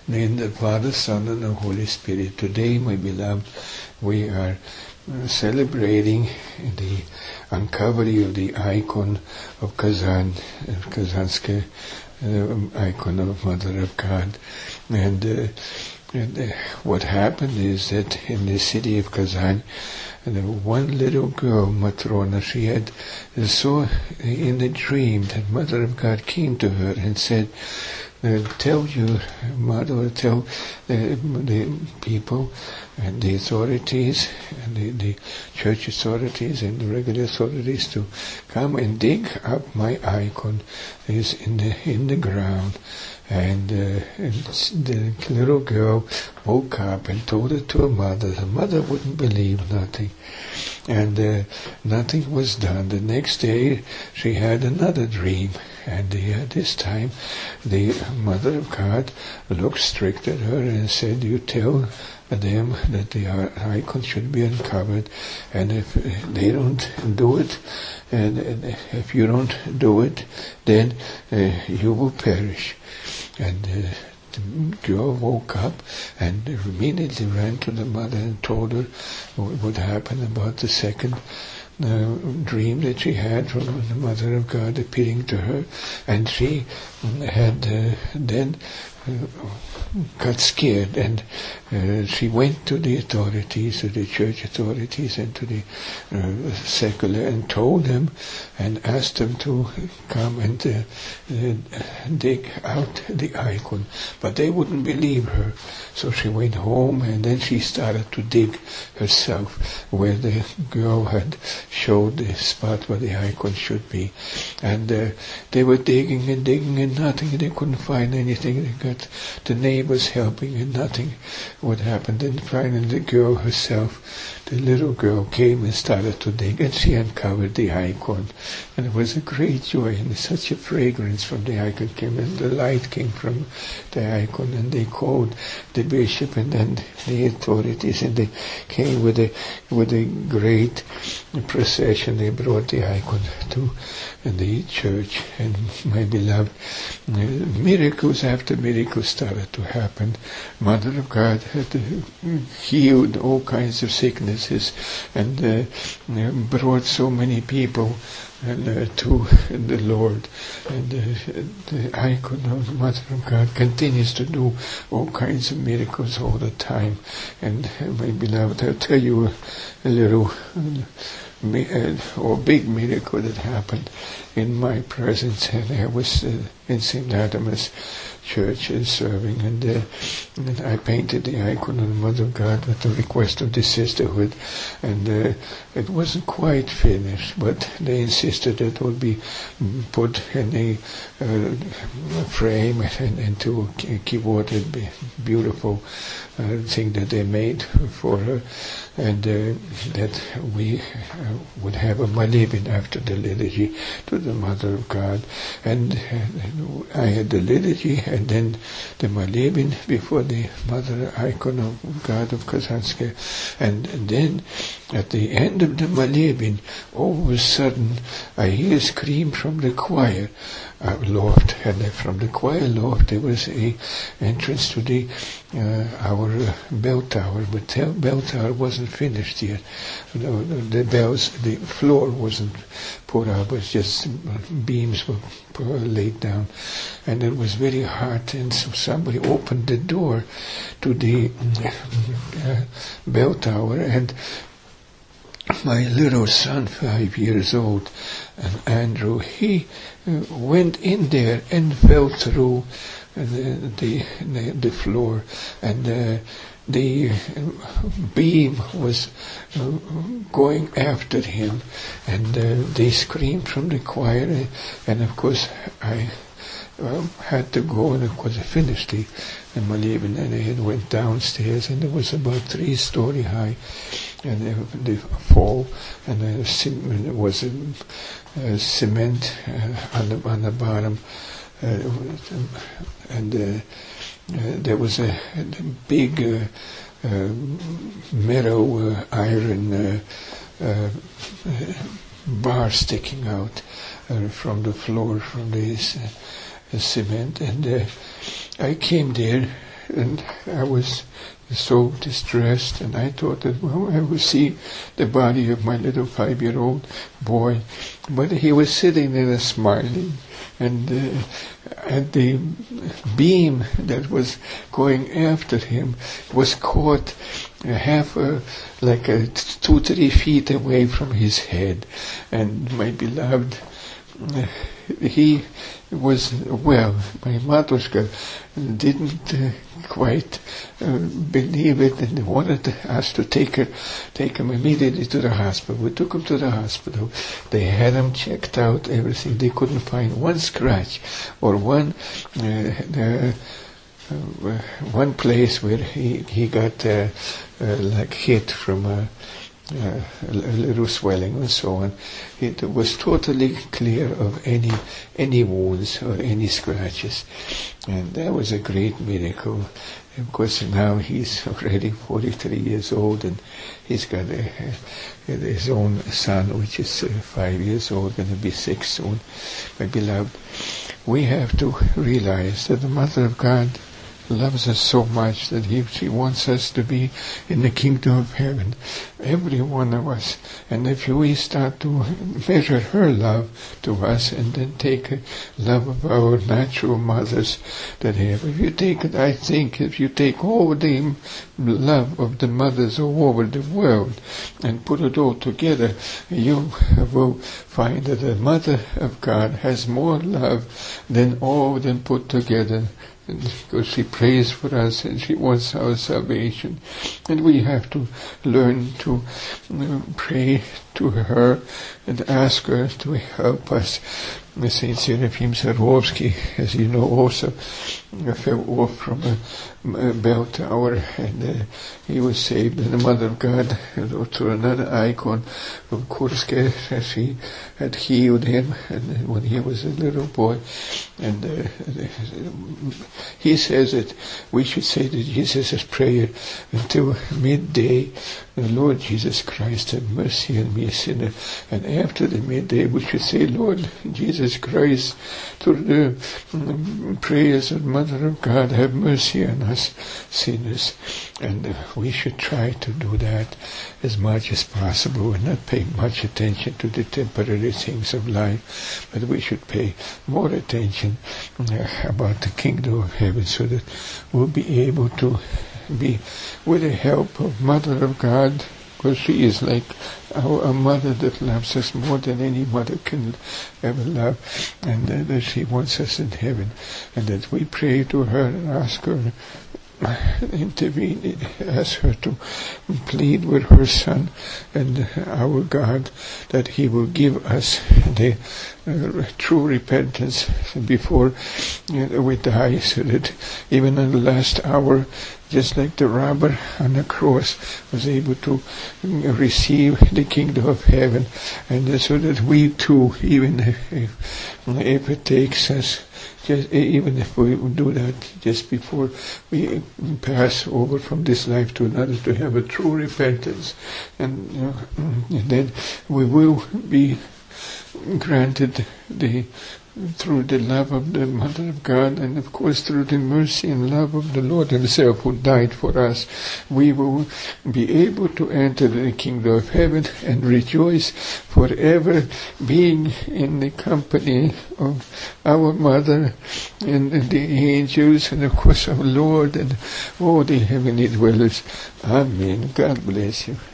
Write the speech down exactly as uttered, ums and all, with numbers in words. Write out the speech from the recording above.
In the Father, Son, and the Holy Spirit. Today, my beloved, we are uh, celebrating the uncovery of the icon of Kazan, uh, Kazanske, uh, icon of Mother of God. And, uh, and uh, what happened is that in the city of Kazan, and one little girl, Matrona, she had uh, saw in a dream that Mother of God came to her and said, Uh, tell your mother, tell the, the people and the authorities and the, the church authorities and the regular authorities to come and dig up my icon. It's in the in the ground. And, uh, and the little girl woke up and told it to her mother. Her mother wouldn't believe nothing. And uh, nothing was done. The next day she had another dream. And uh, this time the Mother of God looked strict at her and said, you tell them that the icon should be uncovered, and if they don't do it, and, and if you don't do it, then uh, you will perish. And uh, the girl woke up and immediately ran to the mother and told her what would happen about the second uh, dream that she had from the Mother of God appearing to her. And she had uh, then uh, got scared, and uh, she went to the authorities, to the church authorities and to the uh, secular, and told them and asked them to come and uh, uh, dig out the icon. But they wouldn't believe her. So she went home, and then she started to dig herself where the girl had showed the spot where the icon should be. And uh, they were digging and digging and nothing. They couldn't find anything. They got the neighbors helping and nothing would happen. Then finally the girl herself, the little girl, came and started to dig, and she uncovered the icon. And it was a great joy, and such a fragrance from the icon came, and the light came from the icon, and they called the bishop and then the authorities, and they came with a with a great procession. They brought the icon to the church, and my beloved, miracles after miracles started to happen. Mother of God had healed all kinds of sicknesses and uh, brought so many people and, uh, to the Lord. And uh, the icon of the Mother of God continues to do all kinds of miracles all the time. And uh, my beloved, I'll tell you a, a little uh, or big miracle that happened in my presence. And I was uh, in Saint Adamus Church uh, serving, and, uh, and I painted the icon of the Mother of God at the request of the sisterhood, and uh, it wasn't quite finished, but they insisted that it would be put in a uh, frame and into a keyboard, a beautiful uh, thing that they made for her, and uh, that we uh, would have a malibin after the liturgy to the Mother of God. And uh, I had the liturgy and then the malibin before the Mother icon of God of Kazanske. And then at the end of the malibin, all of a sudden I hear a scream from the choir uh, loft, and from the choir loft there was a entrance to the uh, our uh, bell tower, but the bell tower wasn't finished yet. No, the bells, the floor wasn't put up, it was just beams were laid down, and it was very hot, and so somebody opened the door to the uh, bell tower, and my little son, five years old, and Andrew, he uh, went in there and fell through uh, the, the the floor, and uh, the beam was uh, going after him, and uh, they screamed from the choir, and of course I um, had to go, and of course I finished the, the malibin, and I went downstairs, and it was about three story high, and uh, the fall, and uh, sim- it was uh, cement uh, on the on the bottom, uh, and uh, uh, there was a, a big uh, uh, metal uh, iron uh, uh, bar sticking out uh, from the floor, from this uh, cement, and uh, I came there and I was so distressed, and I thought that, well, I will see the body of my little five-year-old boy, but he was sitting there smiling, and uh, and the beam that was going after him was caught uh, half a, like a t- two, three feet away from his head, and my beloved, uh, he was well. My Matushka didn't uh, quite uh, believe it, and they wanted us to take her, take him immediately to the hospital. We took him to the hospital. They had him checked out, everything. They couldn't find one scratch or one uh, uh, uh, one place where he he got uh, uh, like hit from a. Uh, a little swelling and so on. It was totally clear of any any wounds or any scratches, and that was a great miracle. Of course, now he's already forty-three years old, and he's got a, a, his own son, which is uh, five years old, going to be six soon. My beloved, we have to realize that the Mother of God loves us so much that he, she wants us to be in the kingdom of heaven, every one of us. And if we start to measure her love to us and then take a love of our natural mothers that have, if you take it, I think, if you take all the love of the mothers all over the world and put it all together, you will find that the Mother of God has more love than all of them put together. Because she prays for us and she wants our salvation, and we have to learn to uh, pray to her and ask her to help us. Saint Seraphim Sarovsky, as you know, also fell off from a, a bell tower, and uh, he was saved. And the Mother of God, through another icon from Kursk, she had healed him, and when he was a little boy. And uh, he says that we should say that Jesus' prayer until midday, Lord Jesus Christ, have mercy on me, a sinner. And after the midday, we should say, Lord Jesus Christ, through the um, prayers of Mother of God, have mercy on us sinners. And uh, we should try to do that as much as possible and not pay much attention to the temporary things of life, but we should pay more attention uh, about the kingdom of heaven, so that we'll be able to be with the help of Mother of God, because she is like our, a mother that loves us more than any mother can ever love, and uh, that she wants us in heaven, and that we pray to her and ask her, intervene, ask her to plead with her Son and our God that He will give us the uh, true repentance before uh, we die, so that even in the last hour, just like the robber on the cross was able to receive the kingdom of heaven, and so that we too, even if, if it takes us, just even if we do that just before we pass over from this life to another, to have a true repentance, and, you know, and then we will be granted the through the love of the Mother of God, and of course through the mercy and love of the Lord Himself who died for us, we will be able to enter the kingdom of heaven and rejoice forever, being in the company of our Mother and, and the angels, and of course our Lord and all the heavenly dwellers. Amen. God bless you.